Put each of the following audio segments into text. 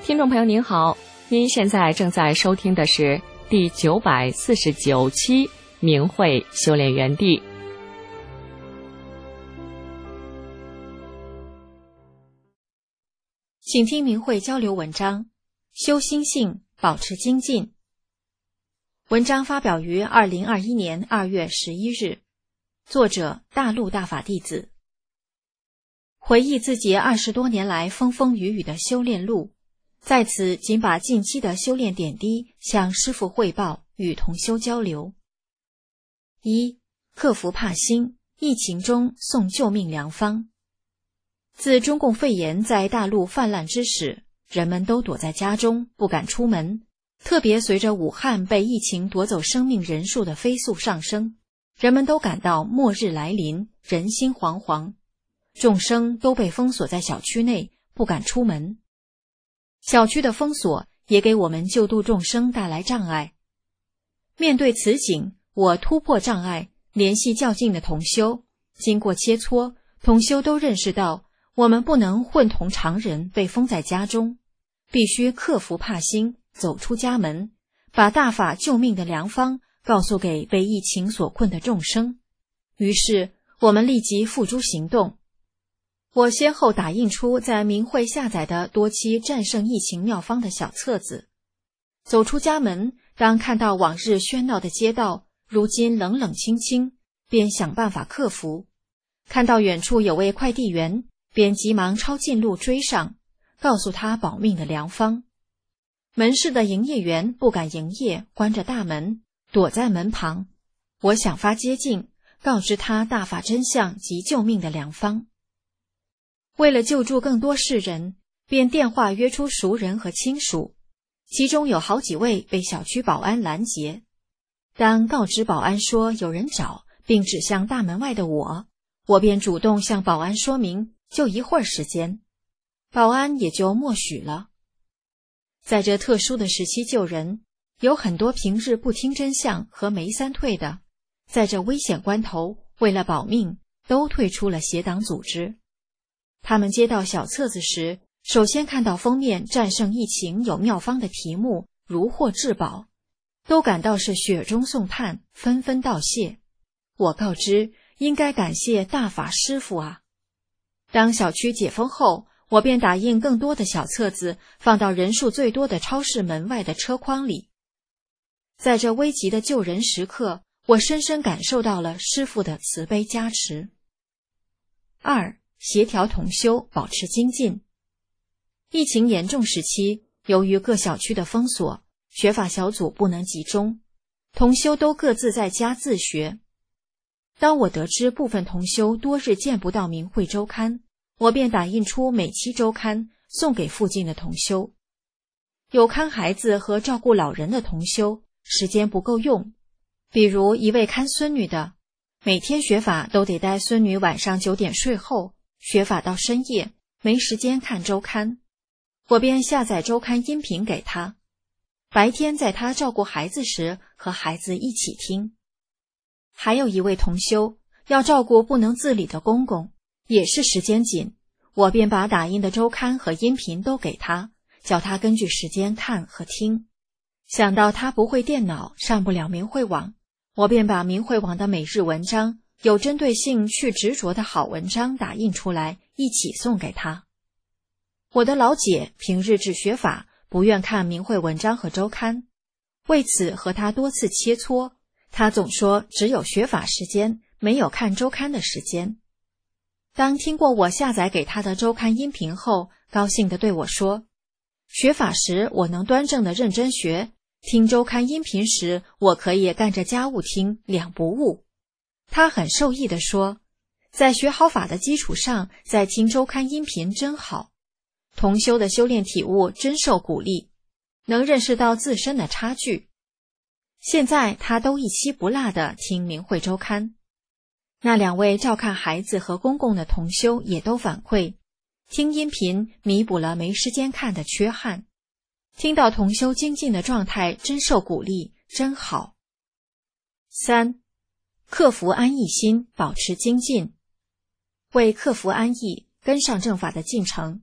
听众朋友您好，您现在正在收听的是第949期明慧修炼园地。 请听明慧交流文章，修心性，保持精进。文章发表于2021年2月11日，作者大陆大法弟子。回忆自己20多年来风风雨雨的修炼路，在此仅把近期的修炼点滴向师父汇报，与同修交流。1. 克服怕心，疫情中送救命良方。自中共肺炎在大陆泛滥之时，人们都躲在家中，不敢出门。特别随着武汉被疫情夺走生命人数的飞速上升，人们都感到末日来临，人心惶惶。众生都被封锁在小区内，不敢出门。小区的封锁也给我们救度众生带来障碍。面对此景，我突破障碍，联系较近的同修，经过切磋，同修都认识到，我们不能混同常人被封在家中，必须克服怕心，走出家门，把大法救命的良方告诉给被疫情所困的众生。于是我们立即付诸行动。我先后打印出在明慧下载的多期战胜疫情妙方的小册子。走出家门，当看到往日喧闹的街道如今冷冷清清，便想办法克服。看到远处有位快递员，便急忙抄近路追上，告诉他保命的良方。门市的营业员不敢营业，关着大门，躲在门旁。我想法接近，告知他大法真相及救命的良方。为了救助更多世人，便电话约出熟人和亲属，其中有好几位被小区保安拦截。当告知保安说有人找，并指向大门外的我便主动向保安说明，就一会儿时间，保安也就默许了。在这特殊的时期救人，有很多平日不听真相和没三退的，在这危险关头，为了保命，都退出了邪党组织。他们接到小册子时，首先看到封面战胜疫情有妙方的题目，如获至宝，都感到是雪中送炭，纷纷道谢。我告知，应该感谢大法师父啊。当小区解封后，我便打印更多的小册子，放到人数最多的超市门外的车筐里。在这危急的救人时刻，我深深感受到了师父的慈悲加持。2. 协调同修，保持精进。疫情严重时期，由于各小区的封锁，学法小组不能集中，同修都各自在家自学。当我得知部分同修多日见不到明慧周刊，我便打印出每期周刊，送给附近的同修。有看孩子和照顾老人的同修，时间不够用，比如一位看孙女的，每天学法都得待孙女晚上9点睡后，学法到深夜，没时间看周刊，我便下载周刊音频给他，白天在他照顾孩子时和孩子一起听。还有一位同修要照顾不能自理的公公，也是时间紧，我便把打印的周刊和音频都给他，叫他根据时间看和听。想到他不会电脑，上不了明慧网，我便把明慧网的每日文章，有针对性去执着的好文章打印出来，一起送给他。我的老姐平日只学法，不愿看明慧文章和周刊，为此和他多次切磋，他总说只有学法时间，没有看周刊的时间。当听过我下载给他的周刊音频后，高兴地对我说，学法时我能端正地认真学，听周刊音频时我可以干着家务听，两不误。他很受益地说，在学好法的基础上再听周刊音频真好，同修的修炼体悟真受鼓励，能认识到自身的差距。现在他都一期不落地听明慧周刊。那2位照看孩子和公公的同修也都反馈，听音频弥补了没时间看的缺憾，听到同修精进的状态真受鼓励，真好。3. 克服安逸心，保持精进。为克服安逸，跟上正法的进程，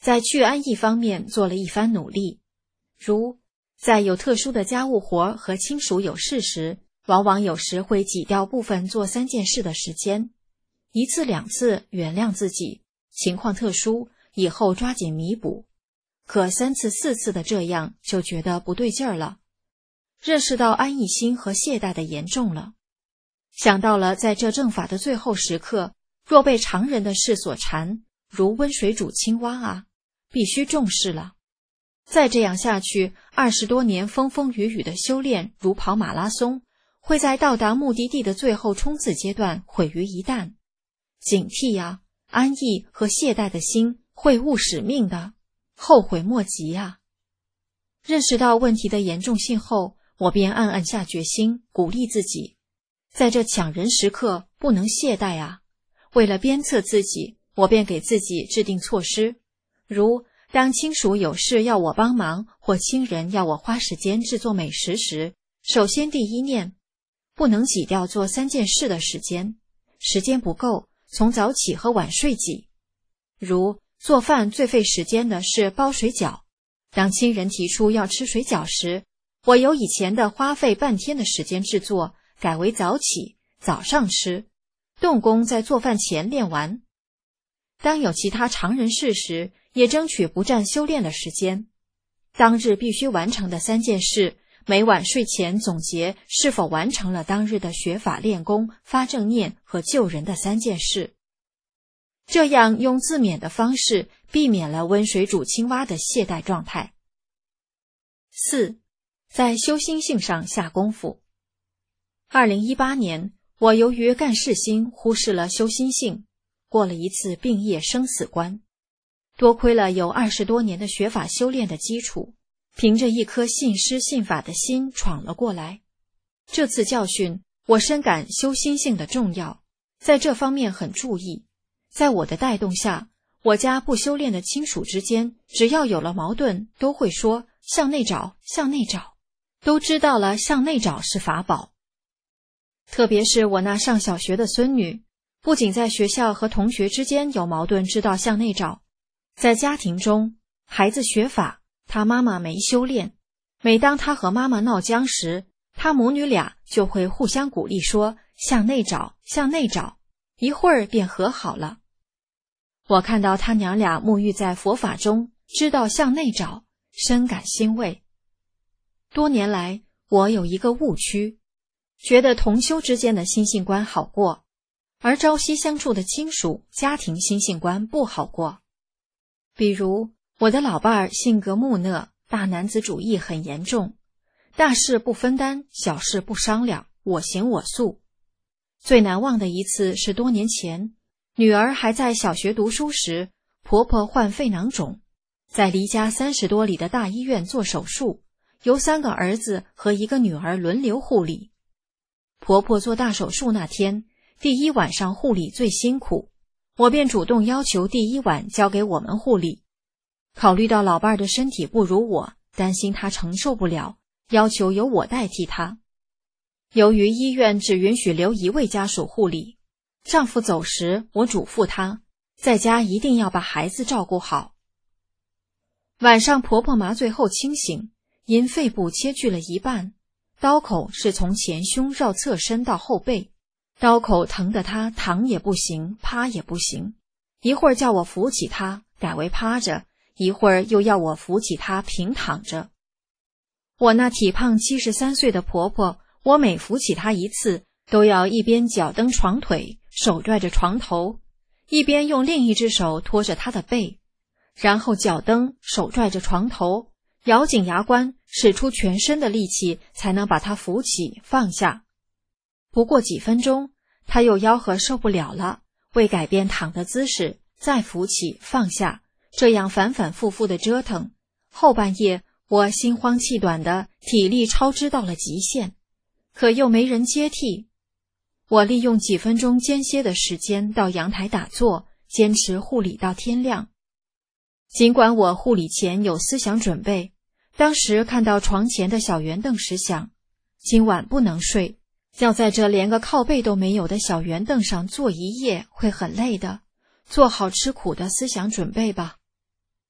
在去安逸方面做了一番努力，如在有特殊的家务活和亲属有事时，往往有时会挤掉部分做3件事的时间，1次2次原谅自己，情况特殊，以后抓紧弥补。可3次4次的这样就觉得不对劲儿了，认识到安逸心和懈怠的严重了。想到了在这正法的最后时刻，若被常人的事所缠，如温水煮青蛙啊，必须重视了。再这样下去，20多年风风雨雨的修炼如跑马拉松，会在到达目的地的最后冲刺阶段毁于一旦。警惕啊，安逸和懈怠的心会误使命的，后悔莫及啊。认识到问题的严重性后，我便暗暗下决心，鼓励自己，在这抢人时刻不能懈怠啊。为了鞭策自己，我便给自己制定措施，如当亲属有事要我帮忙，或亲人要我花时间制作美食时，首先第一念，不能挤掉做3件事的时间，时间不够，从早起和晚睡挤。如做饭最费时间的是包水饺，当亲人提出要吃水饺时，我由以前的花费半天的时间制作，改为早起，早上吃，动工在做饭前练完。当有其他常人事时，也争取不占修炼的时间。当日必须完成的3件事，每晚睡前总结是否完成了当日的学法练功、发正念和救人的3件事。这样用自勉的方式，避免了温水煮青蛙的懈怠状态。4. 在修心性上下功夫。2018年，我由于干事心忽视了修心性，过了一次病业生死关。多亏了有20多年的学法修炼的基础，凭着一颗信师信法的心闯了过来。这次教训，我深感修心性的重要，在这方面很注意。在我的带动下，我家不修炼的亲属之间，只要有了矛盾，都会说向内找，向内找，都知道了向内找是法宝。特别是我那上小学的孙女，不仅在学校和同学之间有矛盾知道向内找，在家庭中，孩子学法，他妈妈没修炼，每当他和妈妈闹僵时，他母女俩就会互相鼓励说向内找，向内找，一会儿便和好了。我看到他娘俩沐浴在佛法中，知道向内找，深感欣慰。多年来，我有一个误区，觉得同修之间的心性观好过，而朝夕相处的亲属家庭心性观不好过。比如我的老伴儿性格木讷，大男子主义很严重，大事不分担，小事不商量，我行我素。最难忘的一次是多年前，女儿还在小学读书时，婆婆患肺囊肿，在离家30多里的大医院做手术，由3个儿子和1个女儿轮流护理。婆婆做大手术那天，第1晚上护理最辛苦，我便主动要求第1晚交给我们护理。考虑到老伴儿的身体不如我，担心他承受不了，要求由我代替他。由于医院只允许留1位家属护理，丈夫走时，我嘱咐他，在家一定要把孩子照顾好。晚上婆婆麻醉后清醒，因肺部切去了一半，刀口是从前胸绕侧身到后背，刀口疼得她躺也不行，趴也不行，一会儿叫我扶起她，改为趴着，一会儿又要我扶起她平躺着。我那体胖73岁的婆婆，我每扶起她一次，都要一边脚蹬床腿，手拽着床头，一边用另一只手托着她的背，然后脚蹬，手拽着床头，咬紧牙关，使出全身的力气，才能把她扶起放下。不过几分钟，她又吆喝受不了了，为改变躺的姿势，再扶起放下，这样反反复复的折腾。后半夜我心慌气短的，体力超支到了极限，可又没人接替。我利用几分钟间歇的时间到阳台打坐，坚持护理到天亮。尽管我护理前有思想准备，当时看到床前的小圆凳时想，今晚不能睡，要在这连个靠背都没有的小圆凳上坐一夜会很累的，做好吃苦的思想准备吧。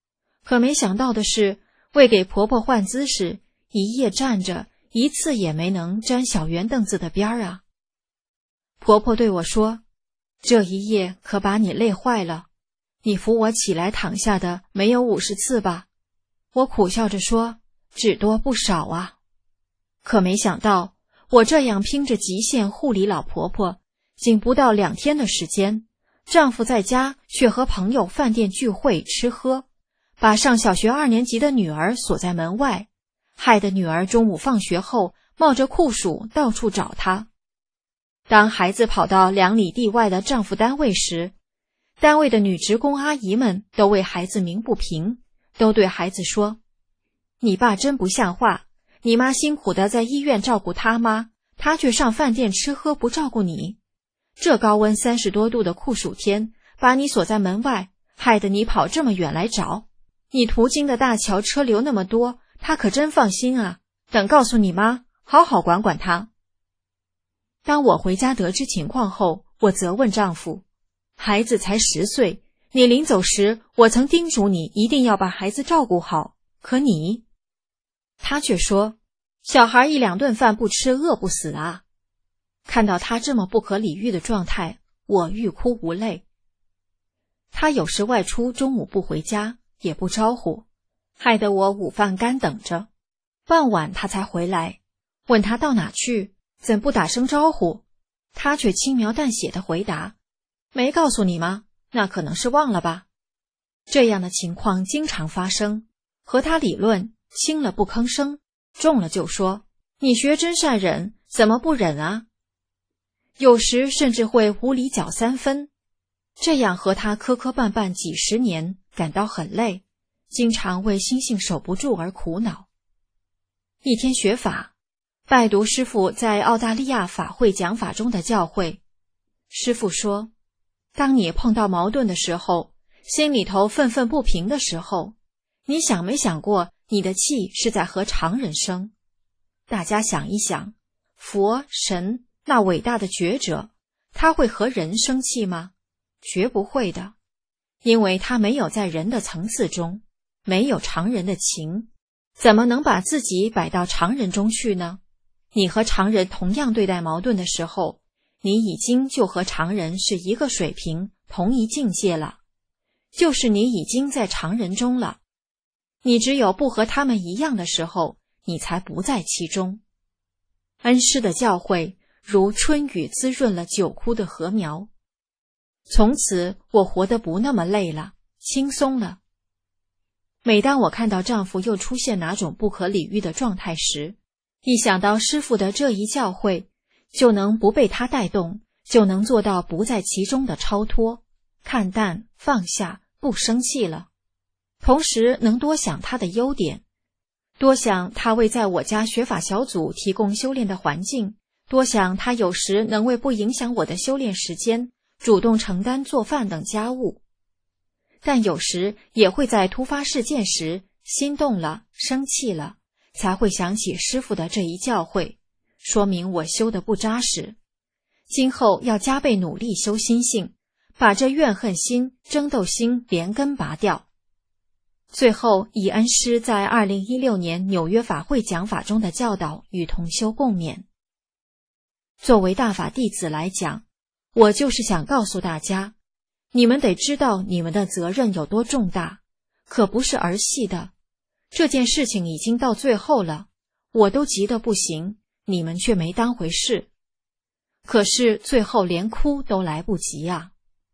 可没想到的是，为给婆婆换姿势，一夜站着，一次也没能沾小圆凳子的边儿啊。婆婆对我说，这一夜可把你累坏了，你扶我起来躺下的没有50次吧？我苦笑着说，只多不少啊。可没想到，我这样拼着极限护理老婆婆，仅不到2天的时间，丈夫在家却和朋友饭店聚会吃喝，把上小学2年级的女儿锁在门外，害得女儿中午放学后冒着酷暑到处找她。当孩子跑到2里地外的丈夫单位时，单位的女职工阿姨们都为孩子鸣不平，都对孩子说，你爸真不像话，你妈辛苦的在医院照顾他妈，他却上饭店吃喝不照顾你。这高温30多度的酷暑天，把你锁在门外，害得你跑这么远来找。你途经的大桥车流那么多，他可真放心啊，等告诉你妈，好好管管他。当我回家得知情况后，我责问丈夫，孩子才10岁，你临走时我曾叮嘱你一定要把孩子照顾好，可你……他却说，小孩1、2顿饭不吃饿不死啊。看到他这么不可理喻的状态，我欲哭无泪。他有时外出中午不回家，也不招呼，害得我午饭干等着，傍晚他才回来，问他到哪去，怎不打声招呼？他却轻描淡写的回答，没告诉你吗？那可能是忘了吧。这样的情况经常发生，和他理论，轻了不吭声，重了就说，你学真善忍，怎么不忍啊？有时甚至会无理搅3分，这样和他磕磕绊绊几10年，感到很累，经常为心性守不住而苦恼。一天学法，拜读师父在澳大利亚法会讲法中的教诲。师父说，当你碰到矛盾的时候，心里头愤愤不平的时候，你想没想过你的气是在和常人生？大家想一想，佛神那伟大的觉者，他会和人生气吗？绝不会的，因为他没有在人的层次中，没有常人的情，怎么能把自己摆到常人中去呢？你和常人同样对待矛盾的时候，你已经就和常人是一个水平，同一境界了，就是你已经在常人中了。你只有不和他们一样的时候，你才不在其中。恩师的教诲如春雨滋润了久枯的禾苗。从此我活得不那么累了，轻松了。每当我看到丈夫又出现哪种不可理喻的状态时，一想到师父的这一教诲，就能不被他带动，就能做到不在其中的超脱，看淡放下，不生气了。同时能多想他的优点，多想他为在我家学法小组提供修炼的环境，多想他有时能为不影响我的修炼时间，主动承担做饭等家务。但有时也会在突发事件时心动了，生气了，才会想起师父的这一教诲，说明我修得不扎实。今后要加倍努力修心性，把这怨恨心、争斗心连根拔掉。最后以恩师在2016年纽约法会讲法中的教导与同修共勉。作为大法弟子来讲，我就是想告诉大家，你们得知道你们的责任有多重大，可不是儿戏的。这件事情已经到最后了，我都急得不行，你们却没当回事。可是最后连哭都来不及啊。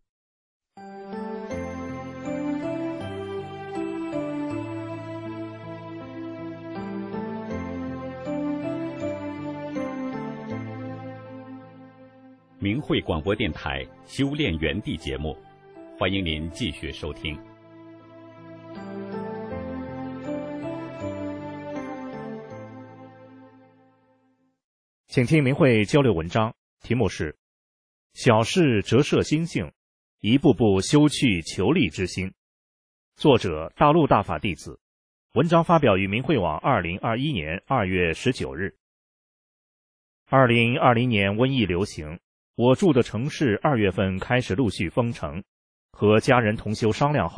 明慧广播电台修炼园地节目，欢迎您继续收听。 请听明慧交流文章，题目是小事折射心性，一步步修去求利之心。作者大陆大法弟子，文章发表于明慧网2021年2月19日。2020年瘟疫流行，我住的城市2月份开始陆续封城，和家人同修商量后，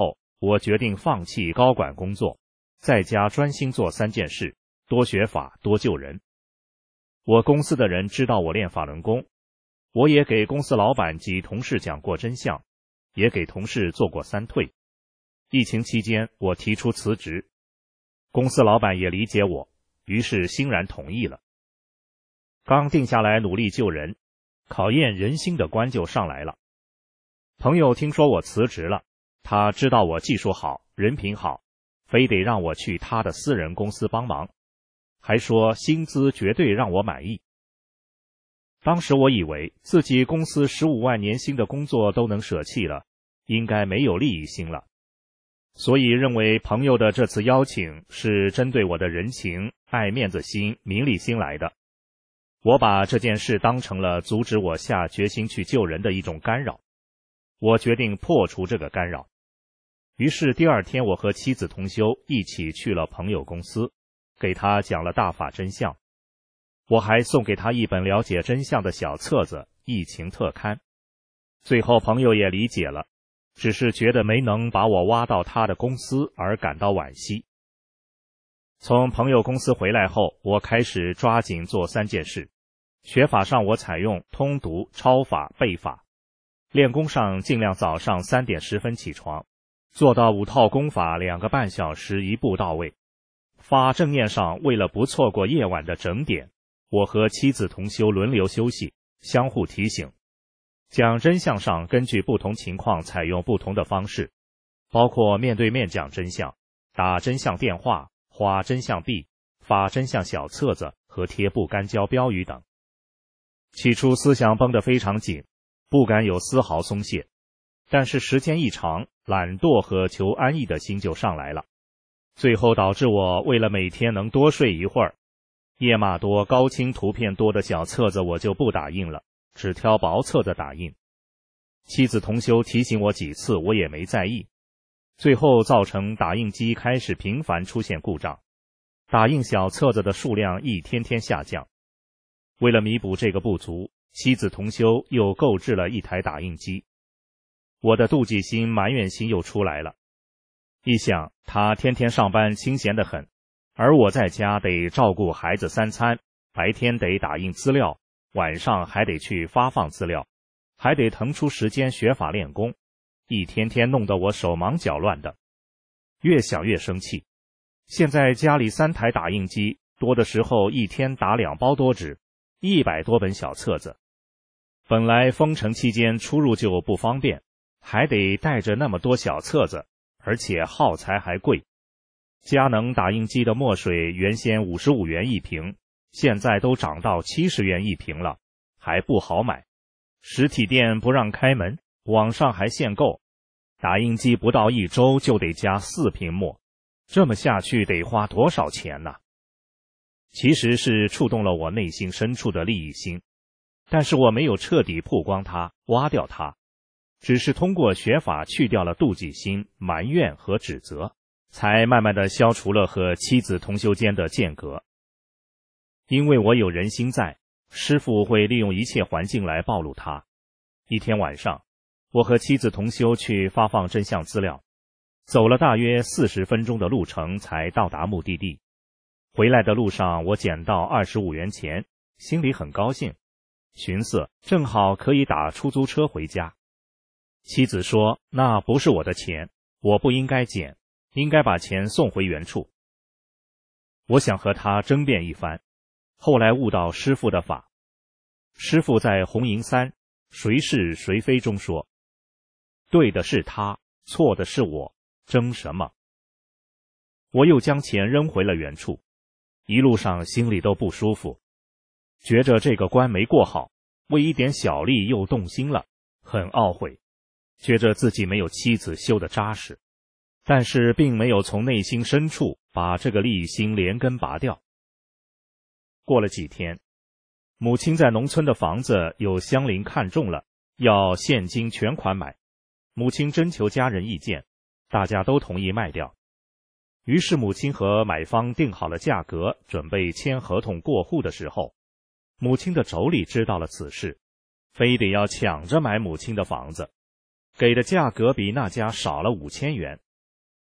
我决定放弃高管工作，在家专心做3件事：多学法，多救人。我公司的人知道我练法轮功，我也给公司老板及同事讲过真相，也给同事做过3退。疫情期间，我提出辞职，公司老板也理解我，于是欣然同意了。刚定下来努力救人，考验人心的关就上来了。朋友听说我辞职了，他知道我技术好，人品好，非得让我去他的私人公司帮忙，还说薪资绝对让我满意。当时我以为自己公司15万年薪的工作都能舍弃了，应该没有利益心了，所以认为朋友的这次邀请是针对我的人情、爱面子心、名利心来的。我把这件事当成了阻止我下决心去救人的一种干扰，我决定破除这个干扰。于是第2天，我和妻子同修一起去了朋友公司，给他讲了大法真相。我还送给他一本了解真相的小册子《疫情特刊》。最后朋友也理解了，只是觉得没能把我挖到他的公司而感到惋惜。从朋友公司回来后，我开始抓紧做3件事。学法上我采用通读、抄法、背法。练功上尽量早上3点10分起床，做到5套功法2个半小时一步到位。发正念上为了不错过夜晚的整点，我和妻子同修轮流休息，相互提醒。讲真相上根据不同情况采用不同的方式，包括面对面讲真相、打真相电话、花真相币、发真相小册子和贴不干胶标语等。起初思想绷得非常紧，不敢有丝毫松懈，但是时间一长，懒惰和求安逸的心就上来了，最后导致我为了每天能多睡一会儿，页码多、高清图片多的小册子我就不打印了，只挑薄册子打印。妻子同修提醒我几次，我也没在意，最后造成打印机开始频繁出现故障，打印小册子的数量一天天下降。为了弥补这个不足，妻子同修又购置了1台打印机。我的妒忌心、埋怨心又出来了。一想，他天天上班清闲得很，而我在家得照顾孩子3餐，白天得打印资料，晚上还得去发放资料，还得腾出时间学法练功，一天天弄得我手忙脚乱的。越想越生气。现在家里3台打印机，多的时候一天打2包多纸，100多本小册子。本来封城期间出入就不方便，还得带着那么多小册子，而且耗材还贵。佳能打印机的墨水原先55元1瓶，现在都涨到70元1瓶了，还不好买。实体店不让开门，网上还限购。打印机不到1周就得加4瓶墨，这么下去得花多少钱呢？其实是触动了我内心深处的利益心，但是我没有彻底曝光它、挖掉它，只是通过学法去掉了妒忌心、埋怨和指责，才慢慢地消除了和妻子同修间的间隔。因为我有人心在，师父会利用一切环境来暴露它。一天晚上，我和妻子同修去发放真相资料，走了大约40分钟的路程才到达目的地。回来的路上，我捡到25元钱，心里很高兴，寻思正好可以打出租车回家。妻子说那不是我的钱，我不应该捡，应该把钱送回原处。我想和他争辩一番，后来悟到师父的法。师父在《红银3谁是谁非》中说，对的是他，错的是我，争什么？我又将钱扔回了原处，一路上心里都不舒服，觉着这个关没过好，为一点小利又动心了，很懊悔，觉着自己没有妻子修得扎实，但是并没有从内心深处把这个利益心连根拔掉。过了几天，母亲在农村的房子有乡邻看中了，要现金全款买，母亲征求家人意见，大家都同意卖掉。于是母亲和买方定好了价格，准备签合同过户的时候，母亲的妯娌知道了此事，非得要抢着买母亲的房子，给的价格比那家少了5000元，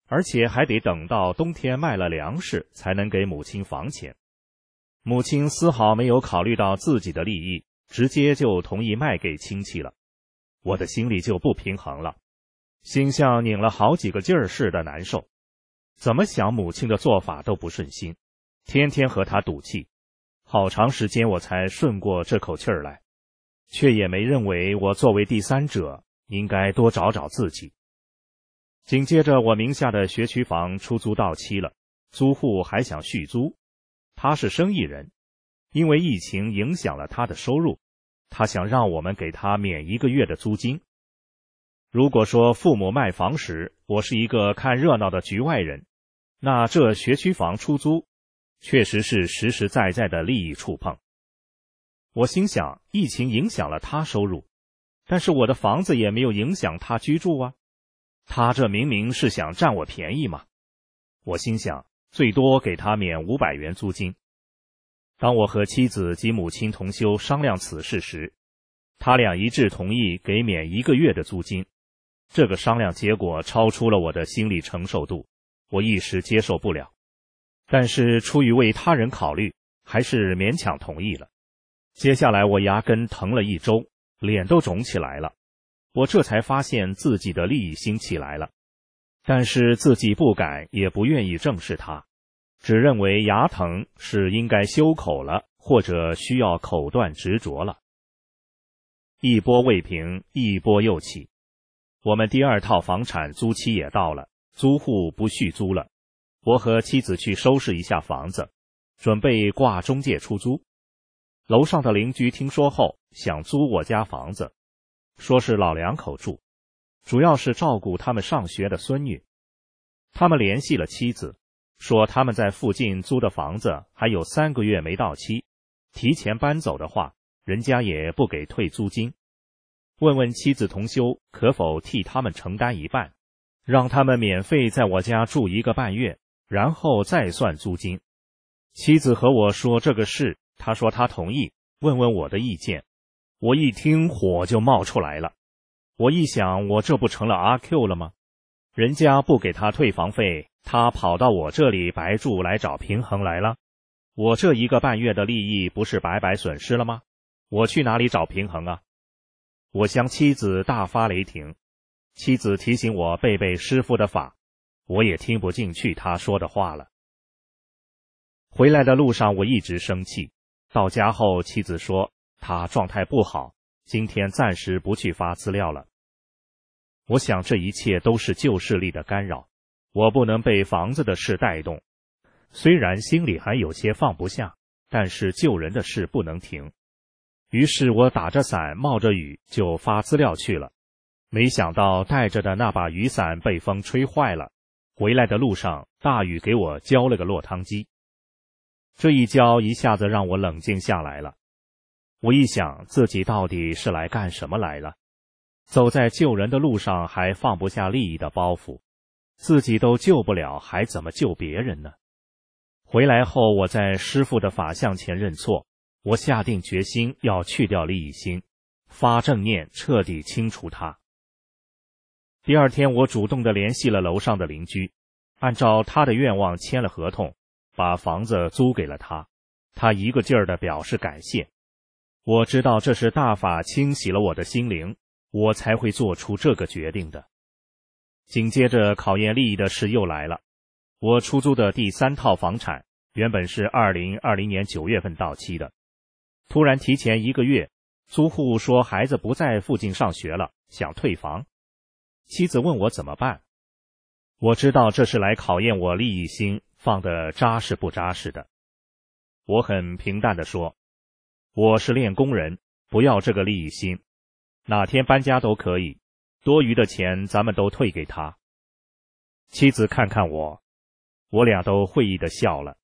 而且还得等到冬天卖了粮食才能给母亲房钱。母亲丝毫没有考虑到自己的利益，直接就同意卖给亲戚了。我的心里就不平衡了，心像拧了好几个劲儿似的难受。怎么想母亲的做法都不顺心，天天和她赌气，好长时间我才顺过这口气儿来，却也没认为我作为第三者应该多找找自己。紧接着我名下的学区房出租到期了，租户还想续租。他是生意人，因为疫情影响了他的收入，他想让我们给他免1个月的租金。如果说父母卖房时我是一个看热闹的局外人，那这学区房出租确实是实实在在的利益触碰。我心想，疫情影响了他收入，但是我的房子也没有影响他居住啊，他这明明是想占我便宜嘛。我心想，最多给他免500元租金。当我和妻子及母亲同修商量此事时，他俩一致同意给免1个月的租金。这个商量结果超出了我的心理承受度，我一时接受不了。但是出于为他人考虑，还是勉强同意了。接下来我牙根疼了1周，脸都肿起来了。我这才发现自己的利益心起来了，但是自己不敢也不愿意正视它，只认为牙疼是应该修口了，或者需要口断执着了。一波未平，一波又起。我们第2套房产租期也到了，租户不续租了。我和妻子去收拾一下房子，准备挂中介出租。楼上的邻居听说后，想租我家房子，说是老两口住，主要是照顾他们上学的孙女。他们联系了妻子，说他们在附近租的房子还有3个月没到期，提前搬走的话，人家也不给退租金。问问妻子同修可否替他们承担一半，让他们免费在我家住1个半月，然后再算租金。妻子和我说这个事，他说他同意，问问我的意见。我一听火就冒出来了。我一想，我这不成了阿 Q 了吗？人家不给他退房费，他跑到我这里白住来找平衡来了。我这1个半月的利益不是白白损失了吗？我去哪里找平衡啊？我向妻子大发雷霆，妻子提醒我背背师父的法，我也听不进去他说的话了。回来的路上我一直生气，到家后妻子说他状态不好，今天暂时不去发资料了。我想这一切都是旧势力的干扰，我不能被房子的事带动。虽然心里还有些放不下，但是救人的事不能停。于是我打着伞冒着雨就发资料去了，没想到带着的那把雨伞被风吹坏了，回来的路上大雨给我浇了个落汤鸡。这一浇一下子让我冷静下来了。我一想自己到底是来干什么来了，走在救人的路上还放不下利益的包袱，自己都救不了，还怎么救别人呢？回来后我在师父的法像前认错，我下定决心要去掉利益心，发正念，彻底清除它。第2天我主动地联系了楼上的邻居，按照他的愿望签了合同，把房子租给了他。他一个劲儿地表示感谢。我知道这是大法清洗了我的心灵，我才会做出这个决定的。紧接着考验利益的事又来了。我出租的第3套房产原本是2020年9月份到期的，突然提前1个月，租户说孩子不在附近上学了，想退房。妻子问我怎么办，我知道这是来考验我利益心放得扎实不扎实的。我很平淡地说，我是练功人，不要这个利益心，哪天搬家都可以，多余的钱咱们都退给他。妻子看看我，我俩都会意地笑了。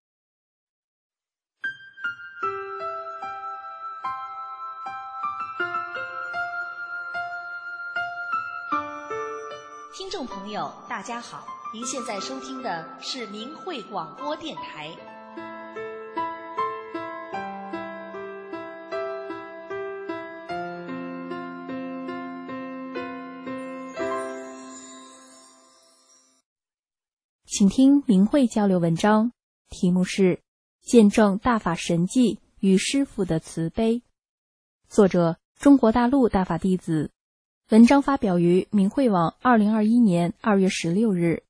听众朋友，大家好，您现在收听的是明慧广播电台。 请听明慧交流文章，题目是《见证大法神迹与师父的慈悲》，作者中国大陆大法弟子，文章发表于明慧网2021年2月16日。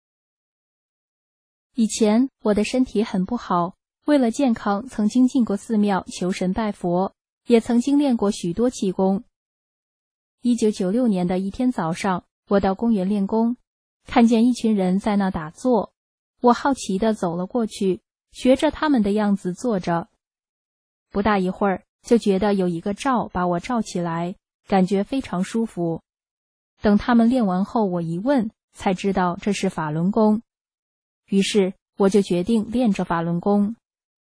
以前我的身体很不好，为了健康曾经进过寺庙求神拜佛，也曾经练过许多气功。1996年的一天早上，我到公园练功，看见一群人在那打坐，我好奇地走了过去，学着他们的样子坐着。不大一会儿，就觉得有一个罩把我罩起来，感觉非常舒服。等他们练完后，我一问，才知道这是法轮功。于是我就决定练着法轮功。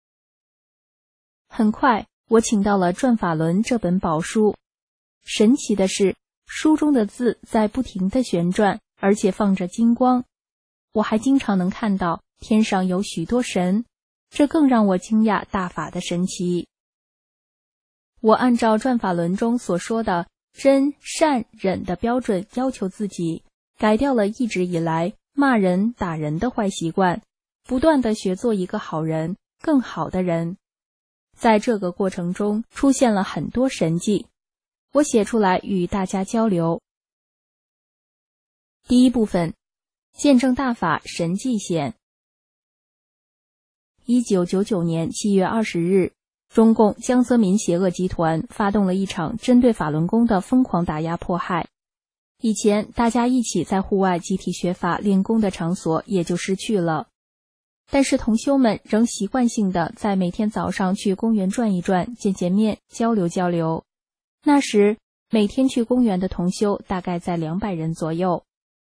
很快，我请到了《转法轮》这本宝书。神奇的是，书中的字在不停地旋转，而且放着金光。我还经常能看到天上有许多神，这更让我惊讶大法的神奇。我按照《转法轮》中所说的真、善、忍的标准要求自己，改掉了一直以来骂人、打人的坏习惯，不断地学做一个好人，更好的人。在这个过程中出现了很多神迹，我写出来与大家交流。第一部分，见证大法神迹显。1999年7月20日，中共江泽民邪恶集团发动了一场针对法轮功的疯狂打压迫害。以前大家一起在户外集体学法练功的场所也就失去了，但是同修们仍习惯性的在每天早上去公园转一转，见见面，交流交流。那时每天去公园的同修大概在200人左右。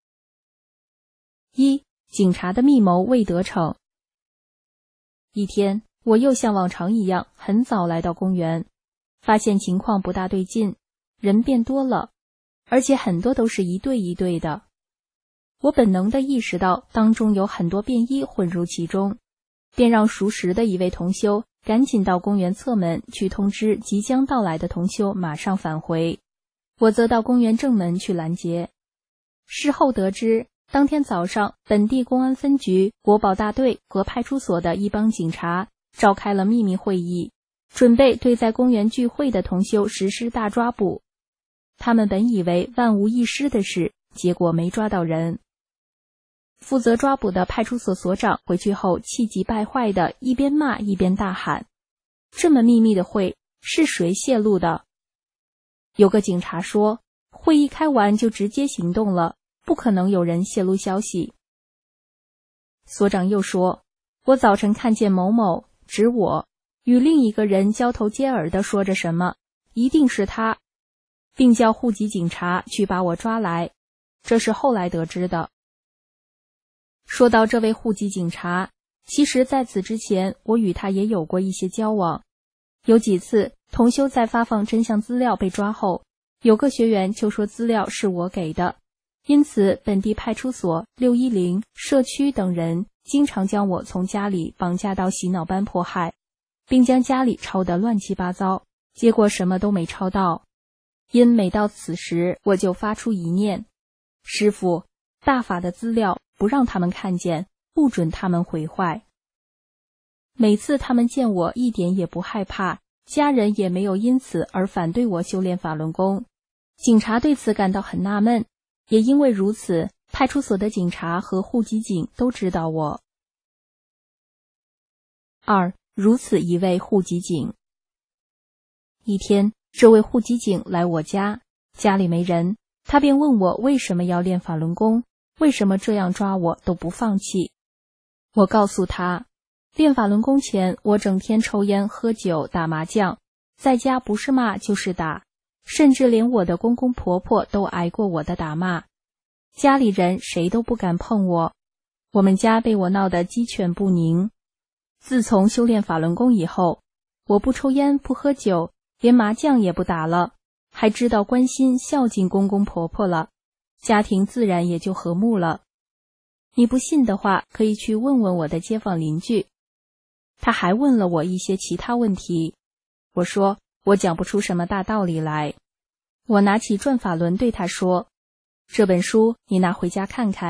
一、警察的密谋未得逞。一天，我又像往常一样很早来到公园，发现情况不大对劲，人变多了，而且很多都是一对一对的。我本能地意识到当中有很多便衣混入其中，便让熟识的一位同修赶紧到公园侧门去通知即将到来的同修马上返回，我则到公园正门去拦截。事后得知，当天早上本地公安分局、国保大队和派出所的一帮警察召开了秘密会议，准备对在公园聚会的同修实施大抓捕。他们本以为万无一失的事，结果没抓到人。负责抓捕的派出所所长回去后气急败坏的一边骂一边大喊：这么秘密的会是谁泄露的？有个警察说，会议开完就直接行动了，不可能有人泄露消息。所长又说，我早晨看见某某指我与另一个人交头接耳地说着什么，一定是他，并叫户籍警察去把我抓来，这是后来得知的。说到这位户籍警察，其实在此之前我与他也有过一些交往。有几次同修在发放真相资料被抓后，有个学员就说资料是我给的，因此本地派出所、610、社区等人经常将我从家里绑架到洗脑班迫害，并将家里抄得乱七八糟，结果什么都没抄到。因每到此时我就发出一念，师父，大法的资料不让他们看见，不准他们毁坏。每次他们见我一点也不害怕，家人也没有因此而反对我修炼法轮功。警察对此感到很纳闷，也因为如此，派出所的警察和户籍警都知道我。二、如此一位户籍警。一天，这位户籍警来我家，家里没人，他便问我为什么要练法轮功，为什么这样抓我都不放弃。我告诉他，练法轮功前我整天抽烟喝酒打麻将，在家不是骂就是打，甚至连我的公公婆婆都挨过我的打骂，家里人谁都不敢碰我，我们家被我闹得鸡犬不宁。自从修炼法轮功以后，我不抽烟不喝酒，连麻将也不打了，还知道关心孝敬公公婆婆了，家庭自然也就和睦了。你不信的话，可以去问问我的街坊邻居。他还问了我一些其他问题，我说我讲不出什么大道理来。我拿起转法轮对他说，这本书你拿回家看看，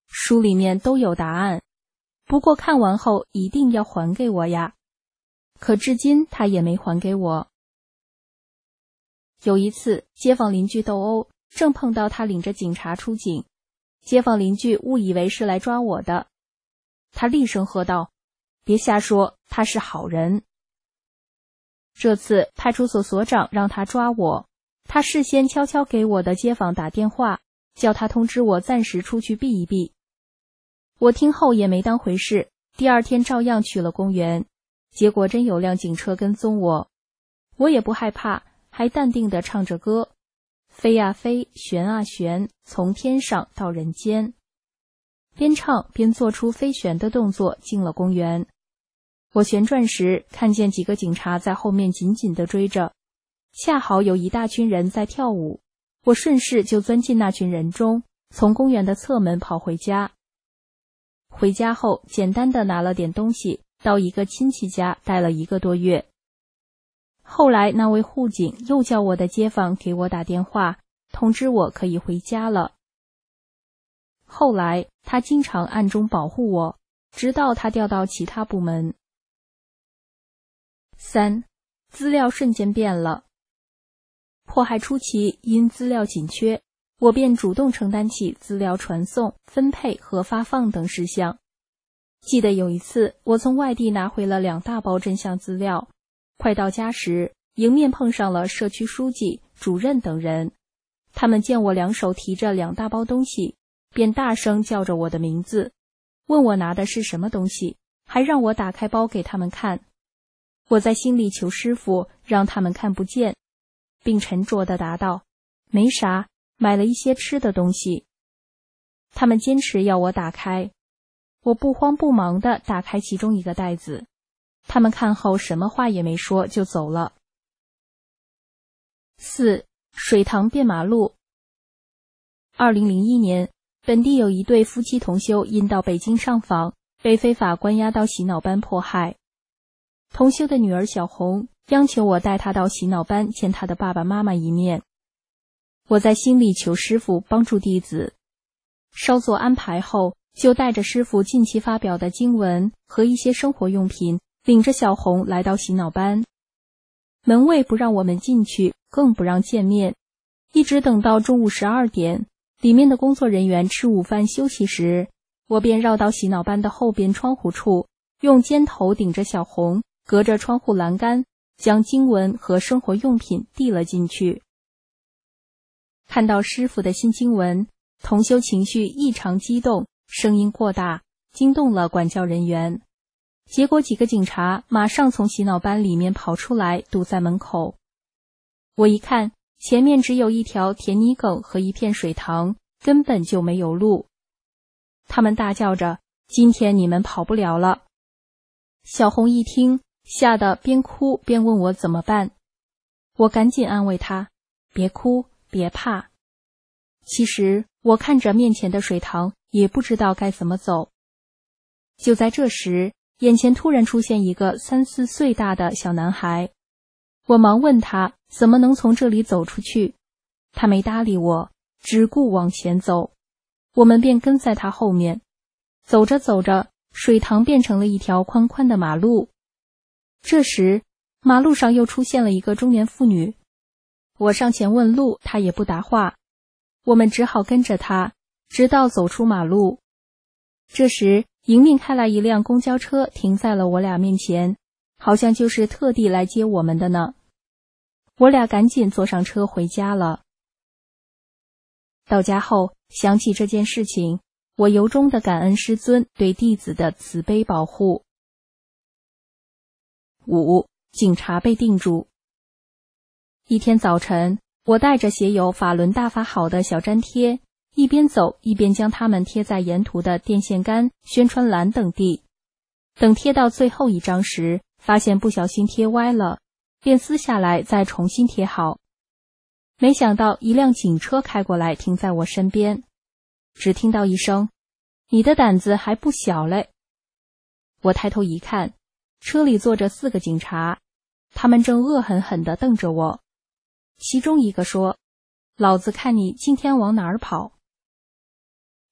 书里面都有答案，不过看完后一定要还给我呀。可至今他也没还给我。有一次，街坊邻居斗殴，正碰到他领着警察出警，街坊邻居误以为是来抓我的，他厉声喝道：“别瞎说，他是好人。”这次派出所所长让他抓我，他事先悄悄给我的街坊打电话，叫他通知我暂时出去避一避。我听后也没当回事，第二天照样去了公园，结果真有辆警车跟踪我，我也不害怕，还淡定地唱着歌，飞啊飞，旋啊旋，从天上到人间。边唱边做出飞旋的动作，进了公园。我旋转时，看见几个警察在后面紧紧地追着，恰好有一大群人在跳舞，我顺势就钻进那群人中，从公园的侧门跑回家。回家后，简单的拿了点东西，到一个亲戚家待了1个多月。后来那位护警又叫我的街坊给我打电话，通知我可以回家了。后来他经常暗中保护我，直到他调到其他部门。3. 资料瞬间变了。迫害初期，因资料紧缺，我便主动承担起资料传送、分配和发放等事项。记得有一次，我从外地拿回了2大包真相资料，快到家时，迎面碰上了社区书记、主任等人。他们见我2手提着2大包东西，便大声叫着我的名字，问我拿的是什么东西，还让我打开包给他们看。我在心里求师傅让他们看不见，并沉着地答道：“没啥，买了一些吃的东西。”他们坚持要我打开，我不慌不忙地打开其中一个袋子。他们看后什么话也没说就走了。4. 水塘变马路。2001年，本地有一对夫妻同修因到北京上访，被非法关押到洗脑班迫害。同修的女儿小红央求我带她到洗脑班见她的爸爸妈妈一面。我在心里求师父帮助弟子，稍作安排后，就带着师父近期发表的经文和一些生活用品，领着小红来到洗脑班。门卫不让我们进去，更不让见面，一直等到中午12点，里面的工作人员吃午饭休息时，我便绕到洗脑班的后边窗户处，用肩头顶着小红，隔着窗户栏杆，将经文和生活用品递了进去。看到师父的新经文，同修情绪异常激动，声音过大，惊动了管教人员。结果几个警察马上从洗脑班里面跑出来，堵在门口。我一看，前面只有一条田泥埂和一片水塘，根本就没有路。他们大叫着：“今天你们跑不了了！”小红一听，吓得边哭边问我怎么办。我赶紧安慰她：“别哭，别怕。”其实我看着面前的水塘，也不知道该怎么走。就在这时，眼前突然出现一个3、4岁大的小男孩。我忙问他怎么能从这里走出去，他没搭理我，只顾往前走。我们便跟在他后面。走着走着，水塘变成了一条宽宽的马路。这时，马路上又出现了一个中年妇女。我上前问路，她也不答话。我们只好跟着她，直到走出马路。这时，迎面开来一辆公交车，停在了我俩面前，好像就是特地来接我们的呢。我俩赶紧坐上车回家了。到家后，想起这件事情，我由衷的感恩师尊对弟子的慈悲保护。5. 警察被定住。一天早晨，我带着写有法轮大法好的小粘贴，一边走一边将它们贴在沿途的电线杆、宣传栏等地。等贴到最后一张时，发现不小心贴歪了，便撕下来再重新贴好。没想到一辆警车开过来，停在我身边。只听到一声：“你的胆子还不小嘞！”我抬头一看，车里坐着4个警察，他们正恶狠狠地瞪着我。其中一个说：“老子看你今天往哪儿跑！”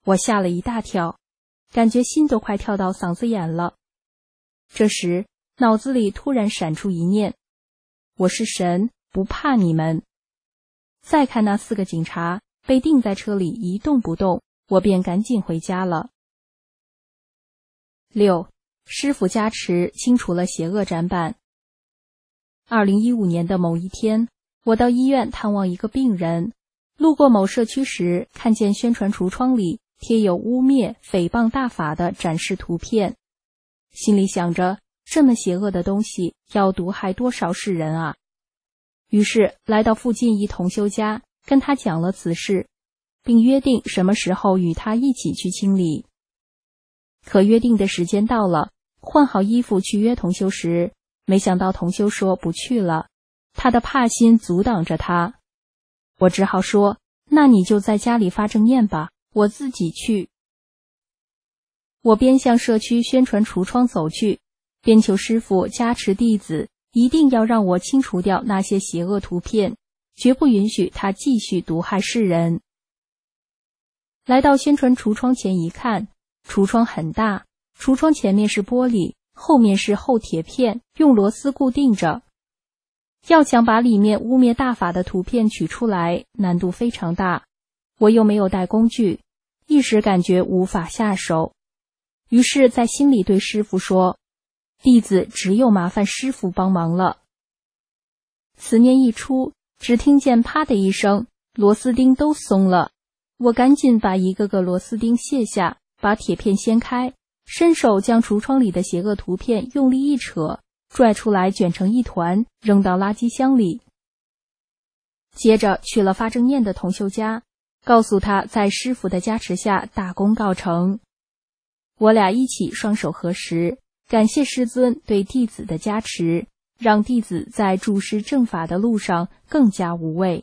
我吓了一大跳，感觉心都快跳到嗓子眼了。这时脑子里突然闪出一念：我是神，不怕你们。再看那4个警察被钉在车里一动不动，我便赶紧回家了。6. 师父加持清除了邪恶砧板。2015年的某一天，我到医院探望一个病人，路过某社区时，看见宣传橱窗里贴有污蔑、诽谤大法的展示图片，心里想着这么邪恶的东西要毒害多少世人啊！于是来到附近一同修家，跟他讲了此事，并约定什么时候与他一起去清理。可约定的时间到了，换好衣服去约同修时，没想到同修说不去了，他的怕心阻挡着他。我只好说，那你就在家里发正念吧，我自己去。我边向社区宣传橱窗走去，边求师父加持弟子，一定要让我清除掉那些邪恶图片，绝不允许他继续毒害世人。来到宣传橱窗前一看，橱窗很大，橱窗前面是玻璃，后面是厚铁片，用螺丝固定着。要想把里面污蔑大法的图片取出来，难度非常大，我又没有带工具，一时感觉无法下手。于是在心里对师父说，弟子只有麻烦师父帮忙了。此念一出，只听见啪的一声，螺丝钉都松了。我赶紧把一个个螺丝钉卸下，把铁片掀开，伸手将橱窗里的邪恶图片用力一扯，拽出来卷成一团，扔到垃圾箱里。接着去了发正念的同修家，告诉他在师父的加持下大功告成。我俩一起双手合十，感谢师尊对弟子的加持，让弟子在注师正法的路上更加无畏。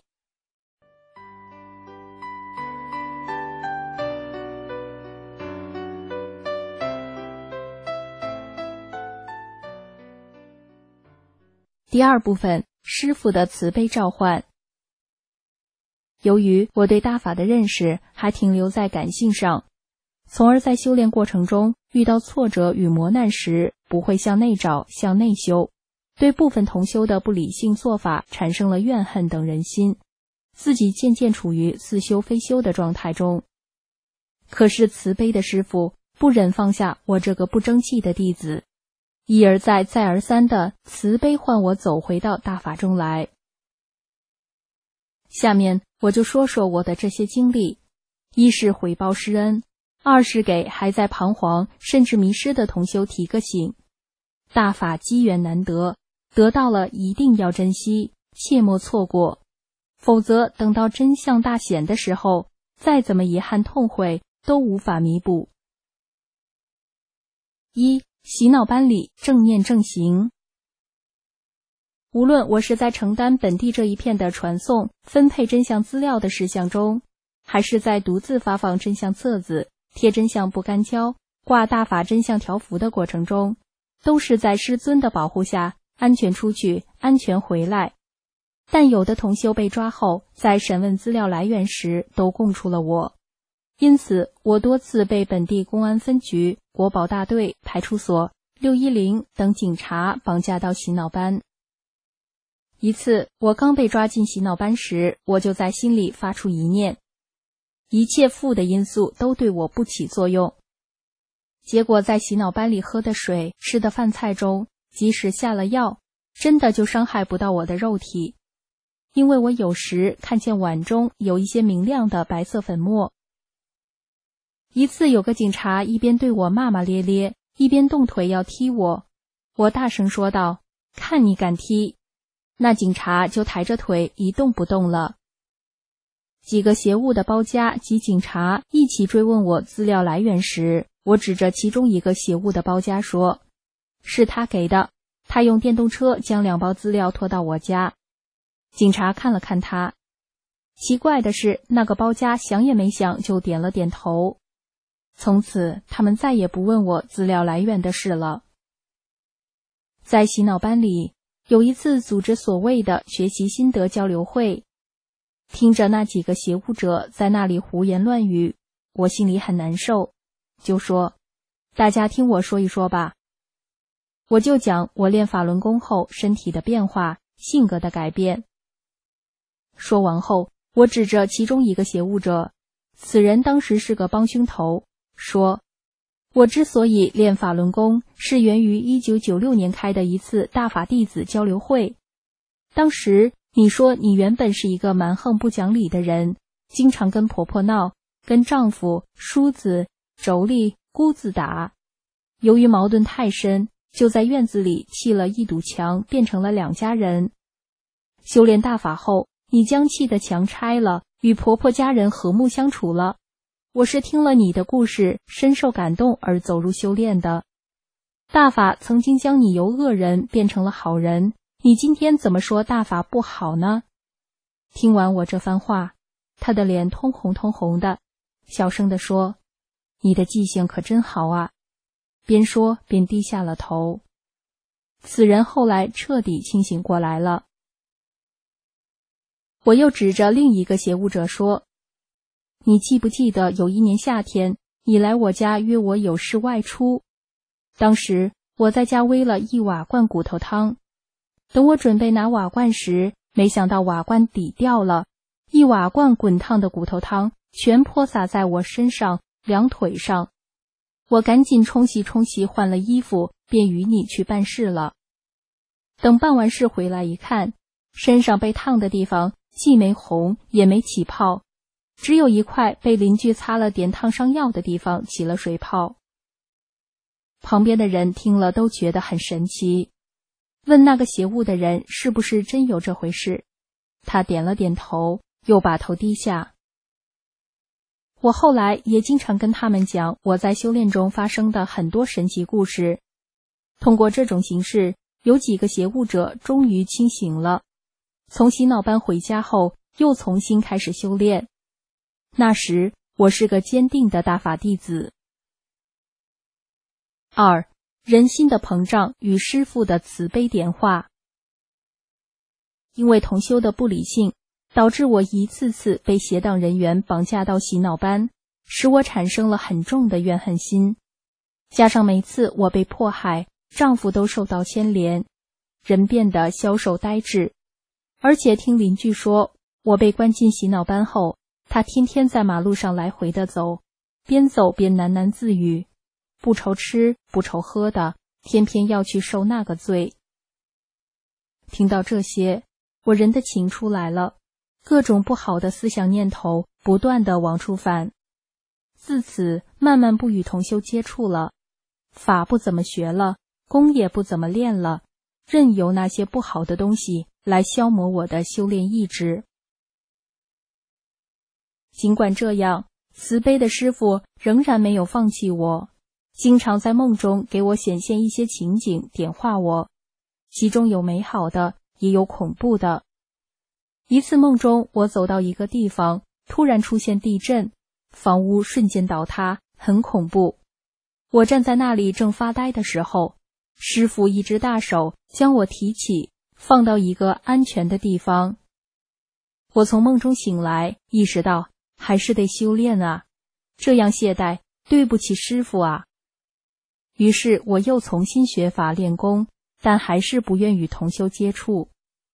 第2部分，师父的慈悲召唤。由于我对大法的认识还停留在感性上，从而在修炼过程中遇到挫折与磨难时，不会向内找，向内修，对部分同修的不理性做法产生了怨恨等人心，自己渐渐处于似修非修的状态中。可是慈悲的师父不忍放下我这个不争气的弟子，一而再再而三的慈悲唤我走回到大法中来。下面我就说说我的这些经历，一是回报师恩，二是给还在彷徨甚至迷失的同修提个醒。大法机缘难得，得到了一定要珍惜，切莫错过，否则等到真相大显的时候，再怎么遗憾痛悔都无法弥补。1. 洗脑班里正念正行。无论我是在承担本地这一片的传送、分配真相资料的事项中，还是在独自发放真相册子、贴真相不干胶、挂大法真相条幅的过程中，都是在师尊的保护下安全出去、安全回来。但有的同修被抓后，在审问资料来源时都供出了我，因此我多次被本地公安分局、国保大队、派出所、610等警察绑架到洗脑班。一次我刚被抓进洗脑班时，我就在心里发出一念，一切负的因素都对我不起作用。结果在洗脑班里喝的水、吃的饭菜中，即使下了药，真的就伤害不到我的肉体，因为我有时看见碗中有一些明亮的白色粉末。一次有个警察一边对我骂骂咧咧，一边动腿要踢我，我大声说道：看你敢踢！那警察就抬着腿一动不动了。几个邪物的包夹及警察一起追问我资料来源时，我指着其中一个邪物的包夹说，是他给的，他用电动车将2包资料拖到我家。警察看了看他，奇怪的是那个包夹想也没想就点了点头。从此他们再也不问我资料来源的事了。在洗脑班里，有一次组织所谓的学习心得交流会，听着那几个邪物者在那里胡言乱语， 我心里很难受，就说：大家听我说一说吧。我就讲我练法轮功后身体的变化，性格的改变。说完后，我指着其中一个邪物者，此人当时是个帮凶头，说：我之所以练法轮功，是源于1996年开的一次大法弟子交流会。当时你说你原本是一个蛮横不讲理的人，经常跟婆婆闹，跟丈夫、叔子、妯娌、姑子打。由于矛盾太深，就在院子里砌了一堵墙，变成了2家人。修炼大法后，你将砌的墙拆了，与婆婆家人和睦相处了。我是听了你的故事，深受感动而走入修炼的。大法曾经将你由恶人变成了好人，你今天怎么说大法不好呢？听完我这番话，他的脸通红通红的，小声地说：你的记性可真好啊。边说边低下了头。此人后来彻底清醒过来了。我又指着另一个邪物者说：你记不记得有一年夏天，你来我家约我有事外出？当时我在家煨了1瓦罐骨头汤，等我准备拿瓦罐时，没想到瓦罐底掉了，1瓦罐滚烫的骨头汤全泼洒在我身上、2腿上。我赶紧冲洗冲洗，换了衣服，便与你去办事了。等办完事回来一看，身上被烫的地方既没红也没起泡，只有一块被邻居擦了点烫伤药的地方起了水泡。旁边的人听了都觉得很神奇，问那个邪物的人是不是真有这回事。他点了点头，又把头低下。我后来也经常跟他们讲我在修炼中发生的很多神奇故事。通过这种形式，有几个邪物者终于清醒了，从洗脑班回家后又重新开始修炼。那时我是个坚定的大法弟子。2. 人心的膨胀与师父的慈悲点化。因为同修的不理性，导致我一次次被邪党人员绑架到洗脑班，使我产生了很重的怨恨心。加上每次我被迫害，丈夫都受到牵连，人变得消瘦呆滞。而且听邻居说，我被关进洗脑班后，他天天在马路上来回的走，边走边喃喃自语，不愁吃不愁喝的，偏偏要去受那个罪。听到这些，我人的情出来了，各种不好的思想念头不断地往出返。自此慢慢不与同修接触了，法不怎么学了，功也不怎么练了，任由那些不好的东西来消磨我的修炼意志。尽管这样，慈悲的师父仍然没有放弃我，经常在梦中给我显现一些情景，点化我，其中有美好的，也有恐怖的。一次梦中，我走到一个地方，突然出现地震，房屋瞬间倒塌，很恐怖。我站在那里正发呆的时候，师父一只大手将我提起，放到一个安全的地方。我从梦中醒来，意识到还是得修炼啊，这样懈怠，对不起师父啊。于是我又重新学法练功，但还是不愿与同修接触。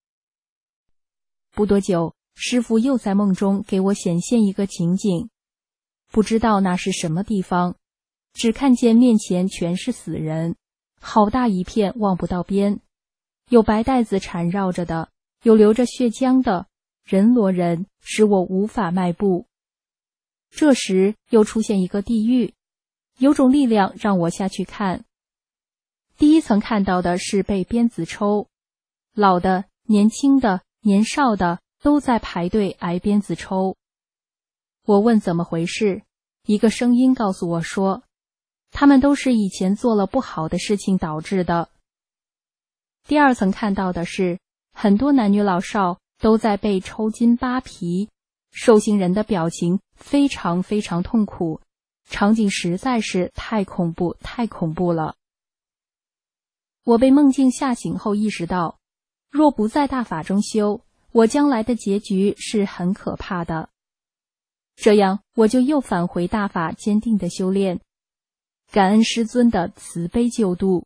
不多久，师父又在梦中给我显现一个情景，不知道那是什么地方，只看见面前全是死人，好大一片，望不到边，有白带子缠绕着的，有流着血浆的，人罗人，使我无法迈步。这时又出现一个地狱，有种力量让我下去看。第一层看到的是被鞭子抽，老的、年轻的、年少的都在排队挨鞭子抽。我问怎么回事，一个声音告诉我说，他们都是以前做了不好的事情导致的。第二层看到的是很多男女老少都在被抽筋扒皮，受刑人的表情非常非常痛苦，场景实在是太恐怖太恐怖了。我被梦境吓醒后意识到，若不在大法中修，我将来的结局是很可怕的。 这样我就又返回大法坚定的修炼，感恩师尊的慈悲救度。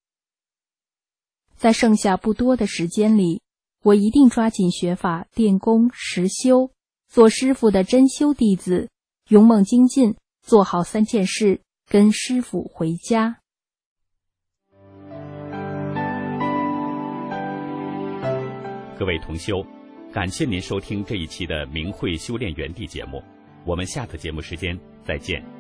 在剩下不多的时间里，我一定抓紧学法练功实修，做师父的真修弟子，勇猛精进，做好3件事，跟师父回家。 各位同修，感谢您收听这一期的明慧修炼园地节目，我们下次节目时间再见。